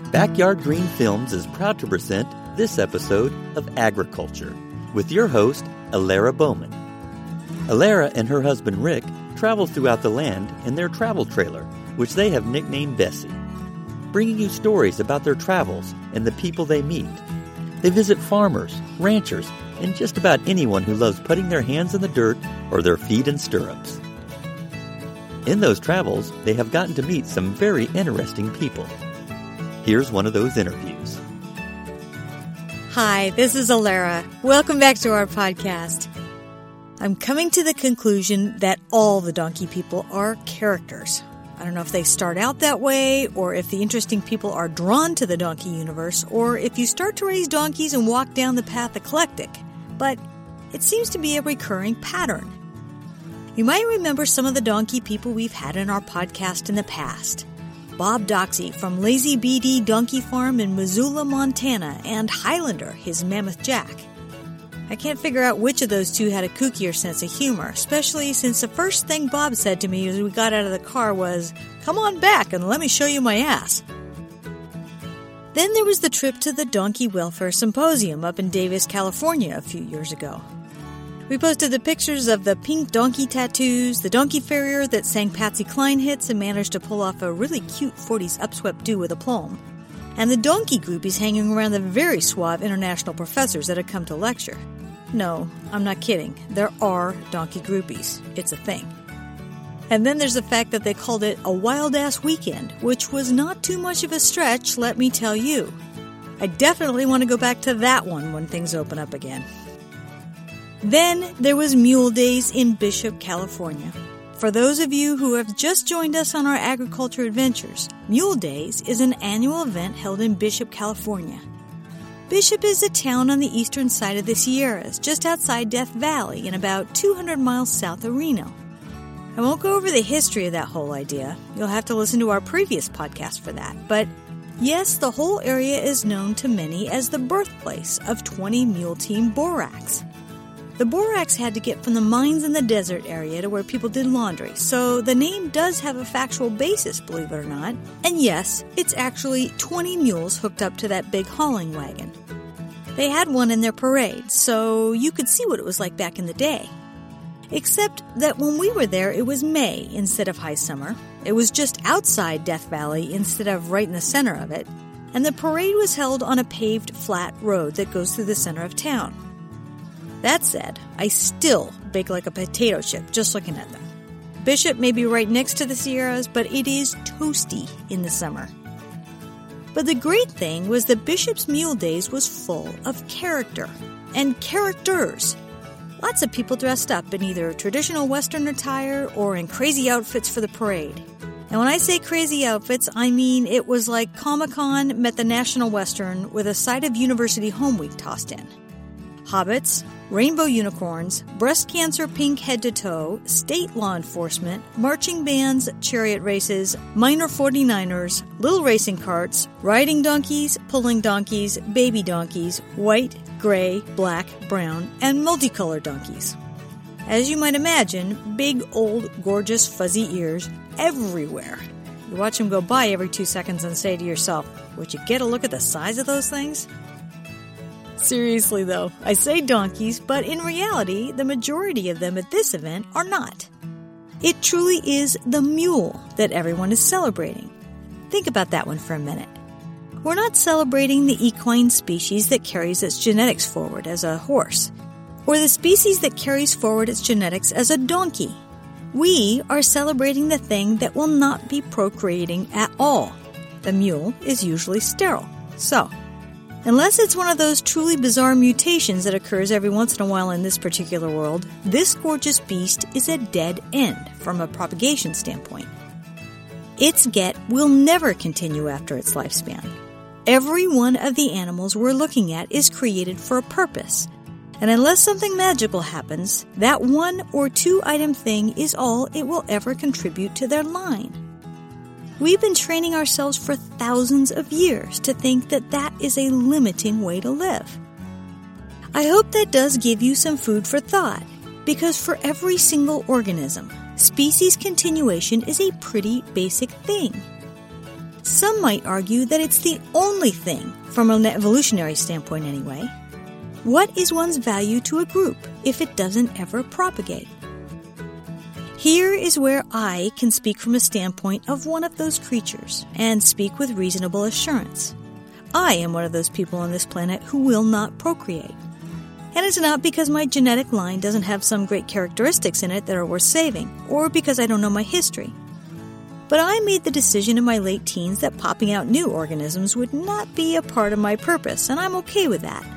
Backyard Green Films is proud to present this episode of Agriculture with your host, Alara Bowman. Alara and her husband Rick travel throughout the land in their travel trailer, which they have nicknamed Bessie, bringing you stories about their travels and the people they meet. They visit farmers, ranchers, and just about anyone who loves putting their hands in the dirt or their feet in stirrups. In those travels, they have gotten to meet some very interesting people. Here's one of those interviews. Hi, this is Alara. Welcome back to our podcast. I'm coming to the conclusion that all the donkey people are characters. I don't know if they start out that way, or if the interesting people are drawn to the donkey universe, or if you start to raise donkeys and walk down the path eclectic. But it seems to be a recurring pattern. You might remember some of the donkey people we've had in our podcast in the past. Bob Doxey from Lazy BD Donkey Farm in Missoula, Montana, and Highlander, his Mammoth Jack. I can't figure out which of those two had a kookier sense of humor, especially since the first thing Bob said to me as we got out of the car was, "Come on back and let me show you my ass." Then there was the trip to the Donkey Welfare Symposium up in Davis, California a few years ago. We posted the pictures of the pink donkey tattoos, the donkey farrier that sang Patsy Cline hits and managed to pull off a really cute 40s upswept do with aplomb, and the donkey groupies hanging around the very suave international professors that had come to lecture. No, I'm not kidding. There are donkey groupies. It's a thing. And then there's the fact that they called it a wild-ass weekend, which was not too much of a stretch, let me tell you. I definitely want to go back to that one when things open up again. Then there was Mule Days in Bishop, California. For those of you who have just joined us on our agriculture adventures, Mule Days is an annual event held in Bishop, California. Bishop is a town on the eastern side of the Sierras, just outside Death Valley and about 200 miles south of Reno. I won't go over the history of that whole idea. You'll have to listen to our previous podcast for that. But yes, the whole area is known to many as the birthplace of 20 Mule Team Borax. The Borax had to get from the mines in the desert area to where people did laundry, so the name does have a factual basis, believe it or not. And yes, it's actually 20 mules hooked up to that big hauling wagon. They had one in their parade, so you could see what it was like back in the day. Except that when we were there, it was May instead of high summer. It was just outside Death Valley instead of right in the center of it. And the parade was held on a paved, flat road that goes through the center of town. That said, I still bake like a potato chip just looking at them. Bishop may be right next to the Sierras, but it is toasty in the summer. But the great thing was that Bishop's Mule Days was full of character and characters. Lots of people dressed up in either traditional Western attire or in crazy outfits for the parade. And when I say crazy outfits, I mean it was like Comic-Con met the National Western with a side of University Home Week tossed in. Hobbits, rainbow unicorns, breast cancer pink head to toe, state law enforcement, marching bands, chariot races, minor 49ers, little racing carts, riding donkeys, pulling donkeys, baby donkeys, white, gray, black, brown, and multicolored donkeys. As you might imagine, big, old, gorgeous, fuzzy ears everywhere. You watch them go by every 2 seconds and say to yourself, would you get a look at the size of those things? Seriously though, I say donkeys, but in reality, the majority of them at this event are not. It truly is the mule that everyone is celebrating. Think about that one for a minute. We're not celebrating the equine species that carries its genetics forward as a horse, or the species that carries forward its genetics as a donkey. We are celebrating the thing that will not be procreating at all. The mule is usually sterile. So, unless it's one of those truly bizarre mutations that occurs every once in a while in this particular world, this gorgeous beast is a dead end from a propagation standpoint. Its get will never continue after its lifespan. Every one of the animals we're looking at is created for a purpose. And unless something magical happens, that 1 or 2 item thing is all it will ever contribute to their line. We've been training ourselves for thousands of years to think that that is a limiting way to live. I hope that does give you some food for thought, because for every single organism, species continuation is a pretty basic thing. Some might argue that it's the only thing, from an evolutionary standpoint anyway. What is one's value to a group if it doesn't ever propagate? Here is where I can speak from a standpoint of one of those creatures and speak with reasonable assurance. I am one of those people on this planet who will not procreate. And it's not because my genetic line doesn't have some great characteristics in it that are worth saving, or because I don't know my history. But I made the decision in my late teens that popping out new organisms would not be a part of my purpose, and I'm okay with that.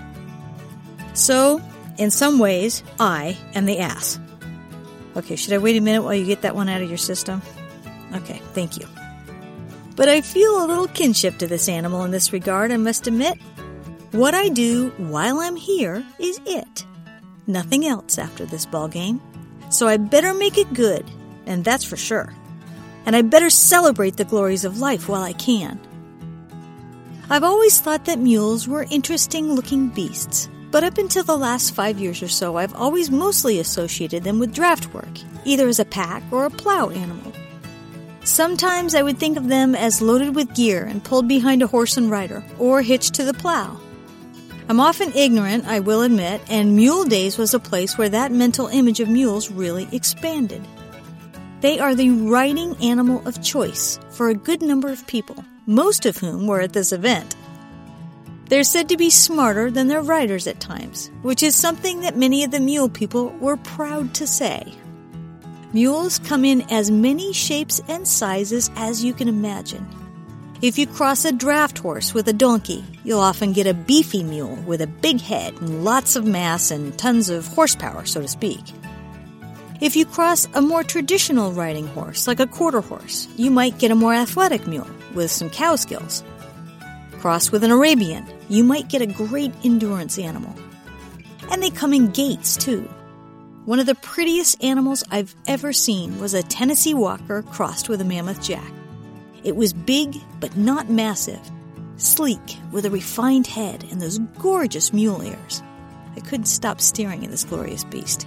So, in some ways, I am the ass. Okay, should I wait a minute while you get that one out of your system? Okay, thank you. But I feel a little kinship to this animal in this regard, I must admit. What I do while I'm here is it. Nothing else after this ballgame. So I better make it good, and that's for sure. And I better celebrate the glories of life while I can. I've always thought that mules were interesting-looking beasts. But up until the last 5 years or so, I've always mostly associated them with draft work, either as a pack or a plow animal. Sometimes I would think of them as loaded with gear and pulled behind a horse and rider, or hitched to the plow. I'm often ignorant, I will admit, and Mule Days was a place where that mental image of mules really expanded. They are the riding animal of choice for a good number of people, most of whom were at this event. They're said to be smarter than their riders at times, which is something that many of the mule people were proud to say. Mules come in as many shapes and sizes as you can imagine. If you cross a draft horse with a donkey, you'll often get a beefy mule with a big head and lots of mass and tons of horsepower, so to speak. If you cross a more traditional riding horse, like a quarter horse, you might get a more athletic mule with some cow skills. Cross with an Arabian, you might get a great endurance animal. And they come in gaits, too. One of the prettiest animals I've ever seen was a Tennessee Walker crossed with a Mammoth Jack. It was big, but not massive, sleek, with a refined head and those gorgeous mule ears. I couldn't stop staring at this glorious beast.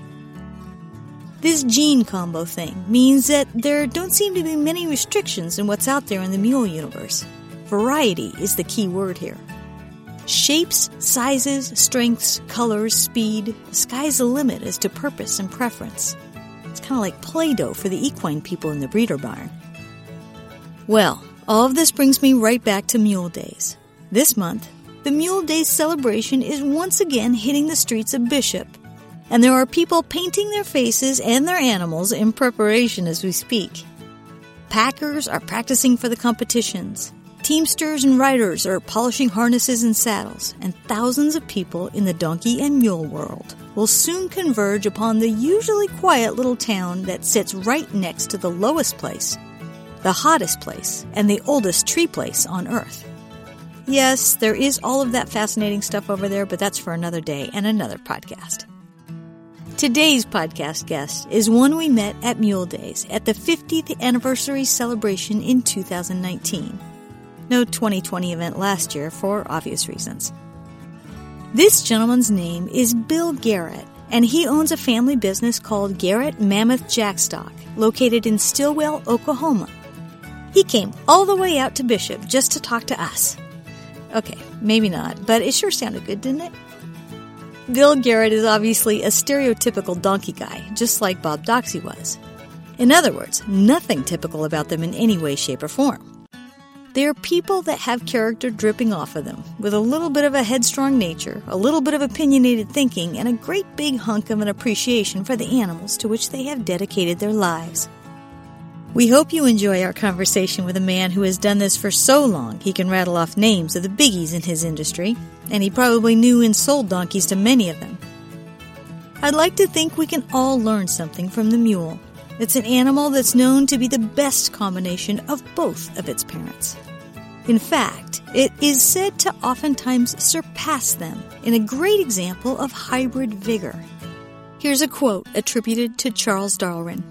This gene combo thing means that there don't seem to be many restrictions in what's out there in the mule universe. Variety is the key word here. Shapes, sizes, strengths, colors, speed, the sky's the limit as to purpose and preference. It's kind of like Play-Doh for the equine people in the breeder barn. Well, all of this brings me right back to Mule Days. This month, the Mule Days celebration is once again hitting the streets of Bishop, and there are people painting their faces and their animals in preparation as we speak. Packers are practicing for the competitions. Teamsters and riders are polishing harnesses and saddles, and thousands of people in the donkey and mule world will soon converge upon the usually quiet little town that sits right next to the lowest place, the hottest place, and the oldest tree place on Earth. Yes, there is all of that fascinating stuff over there, but that's for another day and another podcast. Today's podcast guest is one we met at Mule Days at the 50th anniversary celebration in 2019. No 2020 event last year for obvious reasons. This gentleman's name is Bill Garrett, and he owns a family business called Garrett Mammoth Jackstock, located in Stillwell, Oklahoma. He came all the way out to Bishop just to talk to us. Okay, maybe not, but it sure sounded good, didn't it? Bill Garrett is obviously a stereotypical donkey guy, just like Bob Doxey was. In other words, nothing typical about them in any way, shape, or form. They are people that have character dripping off of them, with a little bit of a headstrong nature, a little bit of opinionated thinking, and a great big hunk of an appreciation for the animals to which they have dedicated their lives. We hope you enjoy our conversation with a man who has done this for so long he can rattle off names of the biggies in his industry, and he probably knew and sold donkeys to many of them. I'd like to think we can all learn something from the mule. It's an animal that's known to be the best combination of both of its parents. In fact, it is said to oftentimes surpass them in a great example of hybrid vigor. Here's a quote attributed to Charles Darwin.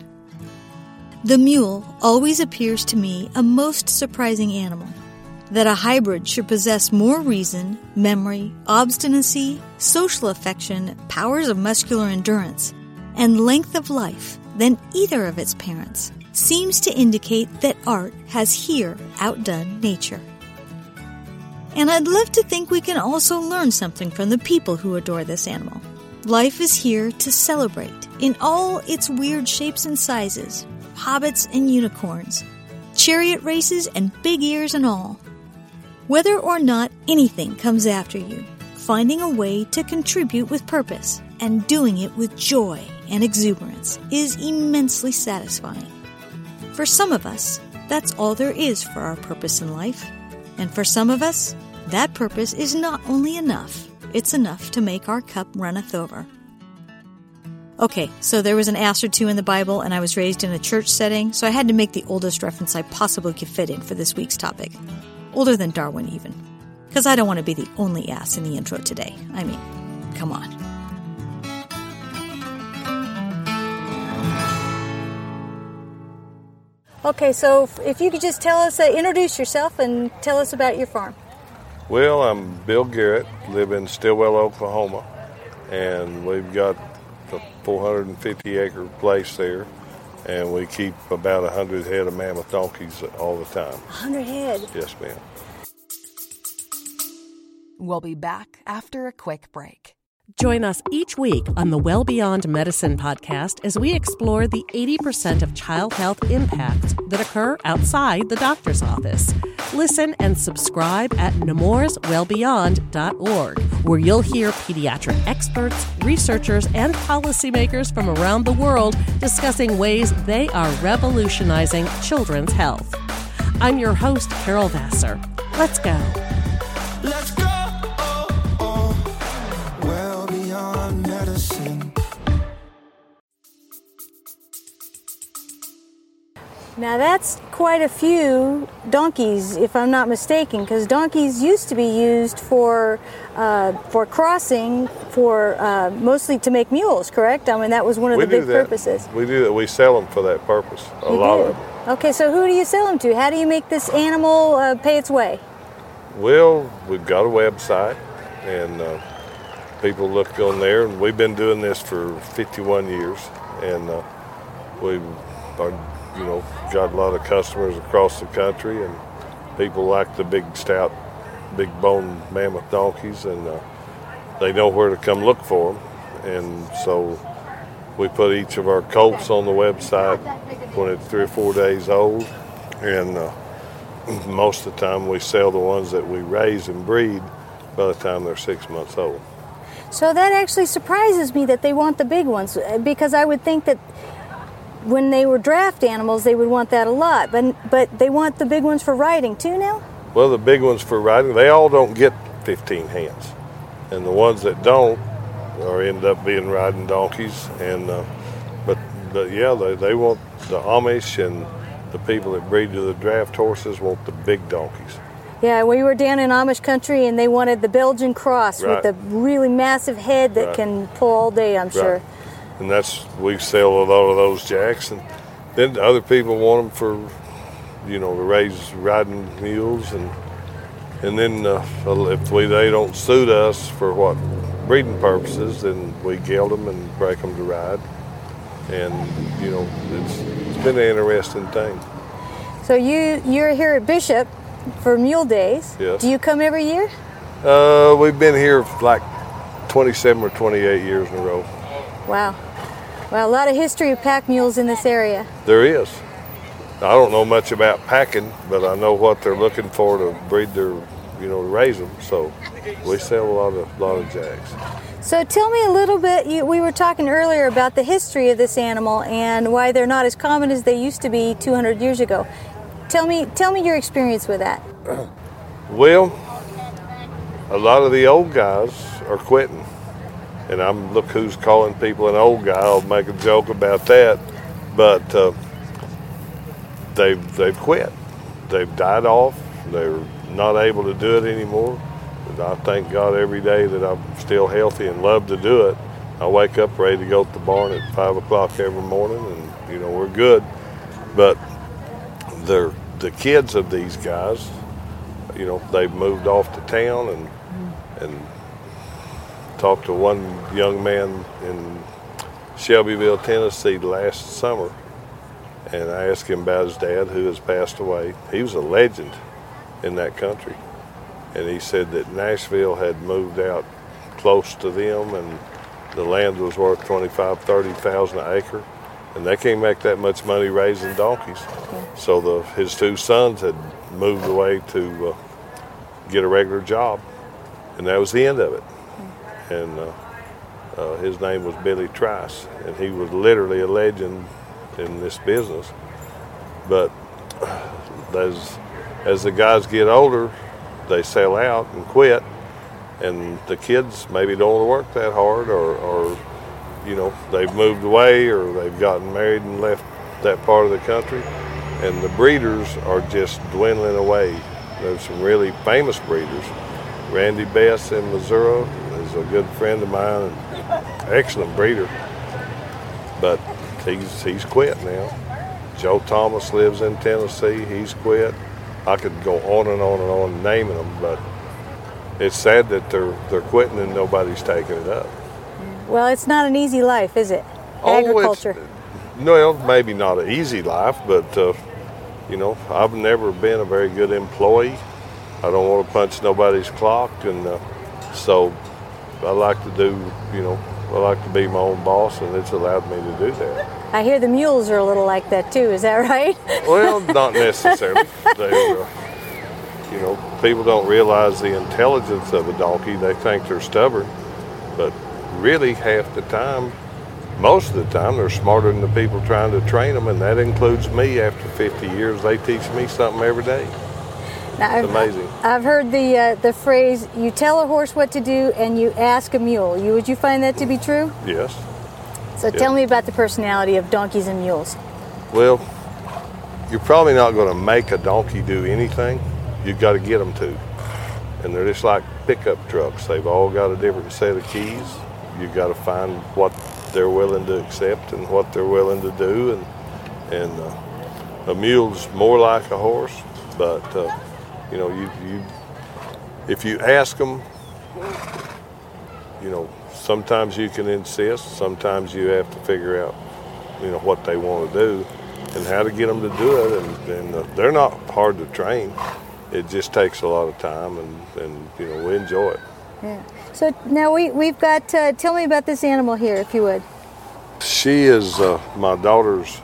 "The mule always appears to me a most surprising animal. That a hybrid should possess more reason, memory, obstinacy, social affection, powers of muscular endurance, and length of life than either of its parents seems to indicate that art has here outdone nature. And I'd love to think we can also learn something from the people who adore this animal. Life is here to celebrate in all its weird shapes and sizes, hobbits and unicorns, chariot races and big ears and all. Whether or not anything comes after you, finding a way to contribute with purpose and doing it with joy and exuberance is immensely satisfying. For some of us, that's all there is for our purpose in life. And for some of us, that purpose is not only enough, it's enough to make our cup runneth over. Okay, so there was an ass or two in the Bible, and I was raised in a church setting, so I had to make the oldest reference I possibly could fit in for this week's topic. Older than Darwin, even. Because I don't want to be the only ass in the intro today. I mean, come on. Okay, so if you could just tell us, introduce yourself and tell us about your farm. Well, I'm Bill Garrett, live in Stillwell, Oklahoma, and we've got a 450-acre place there, and we keep about 100 head of mammoth donkeys all the time. 100 head? Yes, ma'am. We'll be back after a quick break. Join us each week on the Well Beyond Medicine podcast as we explore the 80% of child health impacts that occur outside the doctor's office. Listen and subscribe at nemourswellbeyond.org, where you'll hear pediatric experts, researchers, and policymakers from around the world discussing ways they are revolutionizing children's health. I'm your host, Carol Vassar. Let's go. Let's go. Well beyond medicine. Now that's quite a few donkeys, if I'm not mistaken, because donkeys used to be used for crossing, mostly to make mules, correct? I mean, that was one of the big purposes. We do that. We sell them for that purpose, a lot of them. Okay, so who do you sell them to? How do you make this animal pay its way? Well, we've got a website, and people look on there, and we've been doing this for 51 years, and we've got a lot of customers across the country, and people like the big, stout, big-boned mammoth donkeys, and they know where to come look for them, and so we put each of our colts on the website when it's 3 or 4 days old, and most of the time we sell the ones that we raise and breed by the time they're 6 months old. So that actually surprises me that they want the big ones, because I would think that when they were draft animals they would want that a lot, but they want the big ones for riding too now? Well, the big ones for riding, they all don't get 15 hands, and the ones that don't end up being riding donkeys, and but yeah, they want the Amish and the people that breed to the draft horses want the big donkeys. Yeah, we were down in Amish country and they wanted the Belgian cross with the really massive head that can pull all day, I'm sure. And we sell a lot of those jacks, and then other people want them for, to raise riding mules, and then if they don't suit us for breeding purposes, then we geld them and break them to ride, and it's been an interesting thing. So you're here at Bishop for Mule Days. Yes. Do you come every year? We've been here like 27 or 28 years in a row. Wow. Well, a lot of history of pack mules in this area. There is. I don't know much about packing, but I know what they're looking for to breed their, to raise them. So we sell a lot of jacks. So tell me a little bit, we were talking earlier about the history of this animal and why they're not as common as they used to be 200 years ago. Tell me your experience with that. Well, a lot of the old guys are quitting. And look who's calling people an old guy. I'll make a joke about that. But they've quit. They've died off. They're not able to do it anymore. I thank God every day that I'm still healthy and love to do it. I wake up ready to go to the barn at 5 o'clock every morning, and we're good. But the kids of these guys, they've moved off to town, and talked to one young man in Shelbyville, Tennessee last summer, and I asked him about his dad, who has passed away. He was a legend in that country. And he said that Nashville had moved out close to them, and the land was worth $25,000-$30,000 an acre. And they can't make that much money raising donkeys. So his two sons had moved away to get a regular job. And that was the end of it. And his name was Billy Trice, and he was literally a legend in this business. But as the guys get older, they sell out and quit, and the kids maybe don't want to work that hard, or you know, they've moved away, or they've gotten married and left that part of the country, and the breeders are just dwindling away. There's some really famous breeders. Randy Bess in Missouri is a good friend of mine, and excellent breeder, but he's quit now. Joe Thomas lives in Tennessee. He's quit. I could go on and on and on naming them, but it's sad that they're quitting and nobody's taking it up. Well, it's not an easy life, is it? Agriculture. Well, maybe not an easy life, but you know, I've never been a very good employee. I don't want to punch nobody's clock, and so I like to do, you know, I like to be my own boss, and it's allowed me to do that. I hear the mules are a little like that too. Is that right? Well, not necessarily. You know, people don't realize the intelligence of a donkey. They think they're stubborn, but really half the time, most of the time, they're smarter than the people trying to train them, and that includes me. After 50 years, they teach me something every day. Now, it's amazing. I've heard the phrase, you tell a horse what to do and you ask a mule. Would you find that to be true? Yes. So tell me about the personality of donkeys and mules. Well, you're probably not going to make a donkey do anything. You've got to get them to. And they're just like pickup trucks. They've all got a different set of keys. You've got to find what they're willing to accept and what they're willing to do. And a mule's more like a horse, but you know, if you ask them, you know, sometimes you can insist, sometimes you have to figure out, you know, what they want to do and how to get them to do it. And they're not hard to train. It just takes a lot of time, and you know, we enjoy it. Yeah. So now we've got, tell me about this animal here, if you would. She is my daughter's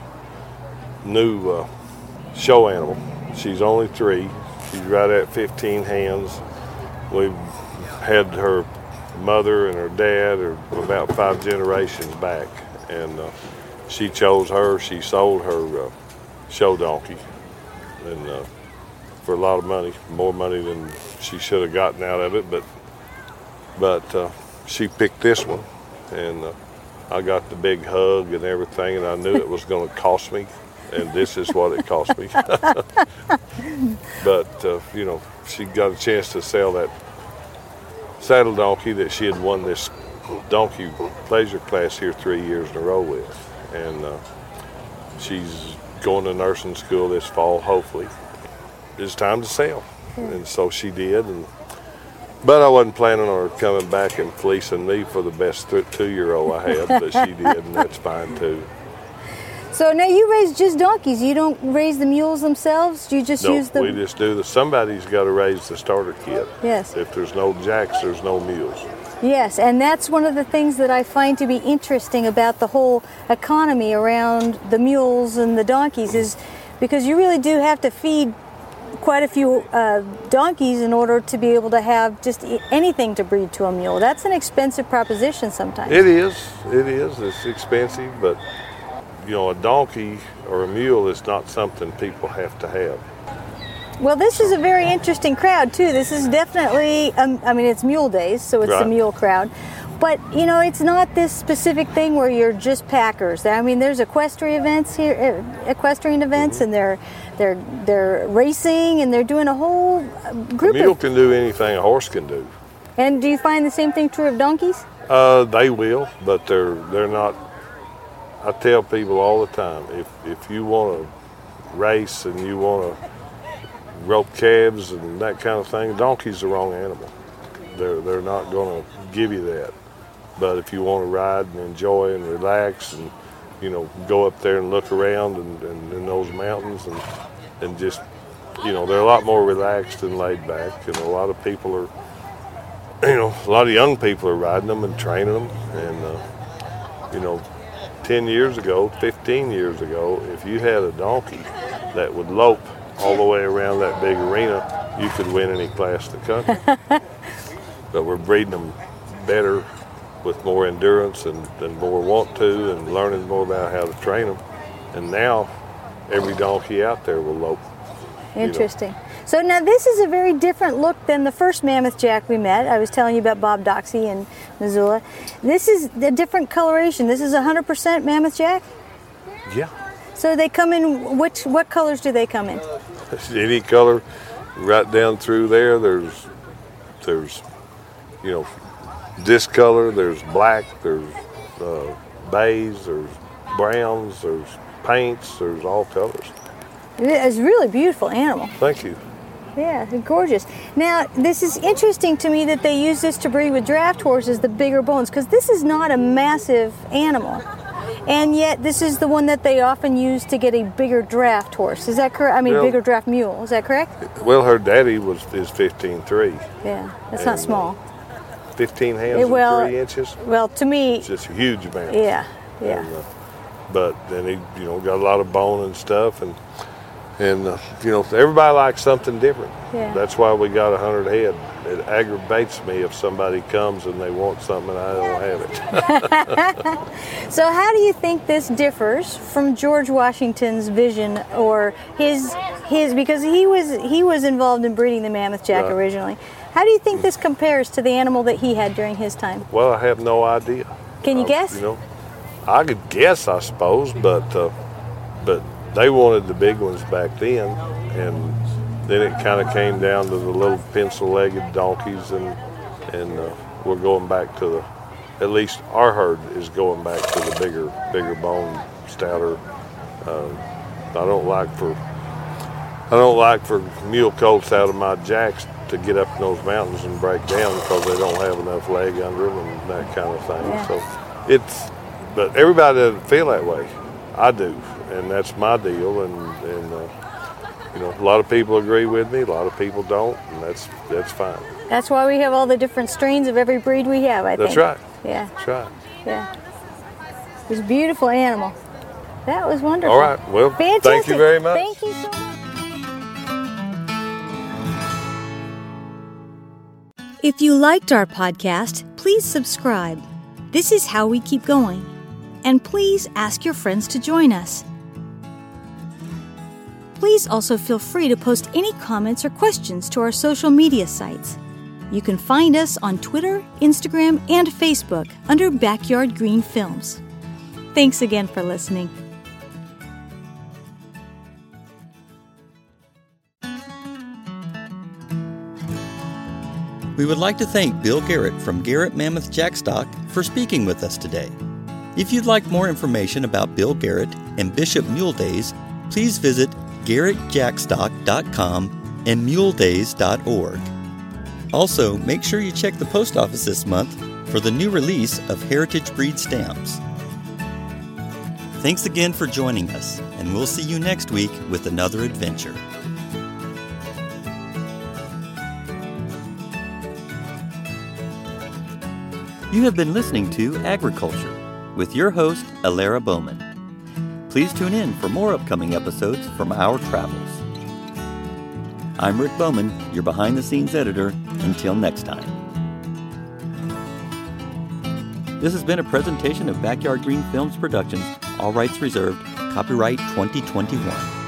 new show animal. She's only 3. She's right at 15 hands. We've had her mother and her dad are about 5 generations back, and she chose her. She sold her show donkey, and for a lot of money, more money than she should have gotten out of it. But she picked this one, and I got the big hug and everything, and I knew it was going to cost me. And this is what it cost me. But, you know, she got a chance to sell that saddle donkey that she had won this donkey pleasure class here 3 years in a row with. And she's going to nursing school this fall, hopefully. It's time to sell. And so she did. But I wasn't planning on her coming back and fleecing me for the best 2-year-old I had, but she did, and that's fine too. So now you raise just donkeys. You don't raise the mules themselves? Do you just use them? No, we just do somebody's got to raise the starter kit. Yes. If there's no jacks, there's no mules. Yes, and that's one of the things that I find to be interesting about the whole economy around the mules and the donkeys, is because you really do have to feed quite a few donkeys in order to be able to have just anything to breed to a mule. That's an expensive proposition sometimes. It is. It's expensive, but you know, a donkey or a mule is not something people have to have. Well, this is a very interesting crowd too. This is definitely, I mean, it's mule days, so it's right. The mule crowd. But, you know, it's not this specific thing where you're just packers. I mean, there's equestrian events here, mm-hmm. and they're racing, and they're doing a whole group. A mule can do anything a horse can do. And do you find the same thing true of donkeys? They will, but they're not. I tell people all the time, if you want to race and you want to rope calves and that kind of thing, donkey's the wrong animal. They're not going to give you that. But if you want to ride and enjoy and relax and go up there and look around and in those mountains and just, they're a lot more relaxed and laid back. And a lot of people are, a lot of young people are riding them and training them. And, 10 years ago, 15 years ago, if you had a donkey that would lope all the way around that big arena, you could win any class in the country. But we're breeding them better with more endurance and more want to, and learning more about how to train them. And now every donkey out there will lope. Interesting. So now this is a very different look than the first Mammoth Jack we met. I was telling you about Bob Doxey in Missoula. This is a different coloration. This is 100% Mammoth Jack? Yeah. So they come in, what colors do they come in? Any color, right down through there. There's this color, there's black, there's beige, there's browns, there's paints, there's all colors. It's a really beautiful animal. Thank you. Yeah, they're gorgeous. Now, this is interesting to me that they use this to breed with draft horses, the bigger bones, because this is not a massive animal. And yet, this is the one that they often use to get a bigger draft horse. Is that correct? I mean, bigger draft mule. Is that correct? Well, her daddy is 15'3". Yeah, that's not small. 15 hands and 3 inches. Well, to me, it's just a huge amount. Yeah. But then he, got a lot of bone and stuff, and everybody likes something different. Yeah. That's why we got 100 head. It aggravates me if somebody comes and they want something and I don't have it. So how do you think this differs from George Washington's vision, or his because he was involved in breeding the Mammoth Jack originally. How do you think this compares to the animal that he had during his time? Well, I have no idea. Can you guess? I could guess, I suppose, but they wanted the big ones back then, and then it kind of came down to the little pencil-legged donkeys, and we're going back to at least our herd is going back to the bigger bone, stouter. I don't like for mule colts out of my jacks to get up in those mountains and break down because they don't have enough leg under them and that kind of thing. Yeah. So but everybody doesn't feel that way. I do, and that's my deal. And a lot of people agree with me, a lot of people don't, and that's fine. That's why we have all the different strains of every breed we have, I think. That's right. Yeah. That's right. Yeah. It's a beautiful animal. That was wonderful. All right. Well, fantastic. Thank you very much. Thank you so much. If you liked our podcast, please subscribe. This is how we keep going. And please ask your friends to join us. Please also feel free to post any comments or questions to our social media sites. You can find us on Twitter, Instagram, and Facebook under Backyard Green Films. Thanks again for listening. We would like to thank Bill Garrett from Garrett Mammoth Jackstock for speaking with us today. If you'd like more information about Bill Garrett and Bishop Mule Days, please visit garrettjackstock.com and muledays.org. Also, make sure you check the post office this month for the new release of Heritage Breed stamps. Thanks again for joining us, and we'll see you next week with another adventure. You have been listening to Agriculture with your host, Alara Bowman. Please tune in for more upcoming episodes from our travels. I'm Rick Bowman, your behind-the-scenes editor. Until next time. This has been a presentation of Backyard Green Films Productions, all rights reserved, copyright 2021.